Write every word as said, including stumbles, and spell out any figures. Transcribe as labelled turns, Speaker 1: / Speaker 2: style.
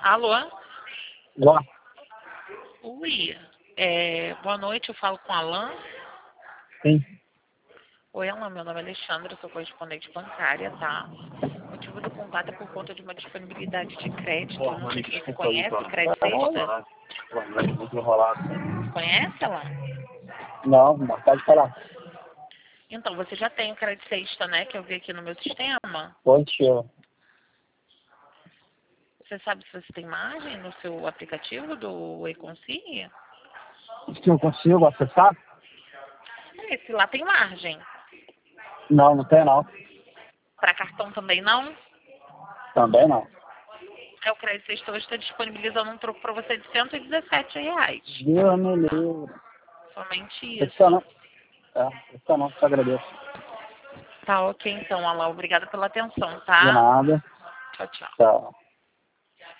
Speaker 1: Alô?
Speaker 2: Olá.
Speaker 1: Oi. É, boa noite, eu falo com a Alan.
Speaker 2: Sim.
Speaker 1: Oi, Alan, meu nome é Alexandra, eu sou correspondente bancária, tá? O motivo do contato é por conta de uma disponibilidade de crédito. Eu não sei se você conhece o Crédito Sexta.
Speaker 2: Muito enrolado.
Speaker 1: Conhece, Alan?
Speaker 2: Não, não pode falar.
Speaker 1: Então, você já tem o Crédito Sexta, né, que eu vi aqui no meu sistema.
Speaker 2: Positivo.
Speaker 1: Você sabe se você tem margem no seu aplicativo do Econcie?
Speaker 2: Se eu consigo acessar?
Speaker 1: Esse lá tem margem.
Speaker 2: Não, não tem não.
Speaker 1: Para cartão também não?
Speaker 2: Também não.
Speaker 1: É, o Crédito Sexta hoje está disponibilizando um troco para você de cento e dezessete reais.
Speaker 2: Deus me livre.
Speaker 1: Somente
Speaker 2: Precisa não.
Speaker 1: isso.
Speaker 2: É, precisa não, te agradeço.
Speaker 1: Tá ok então, Alan. Obrigada pela atenção,
Speaker 2: De
Speaker 1: tá?
Speaker 2: nada.
Speaker 1: Tchau, tchau.
Speaker 2: Tchau.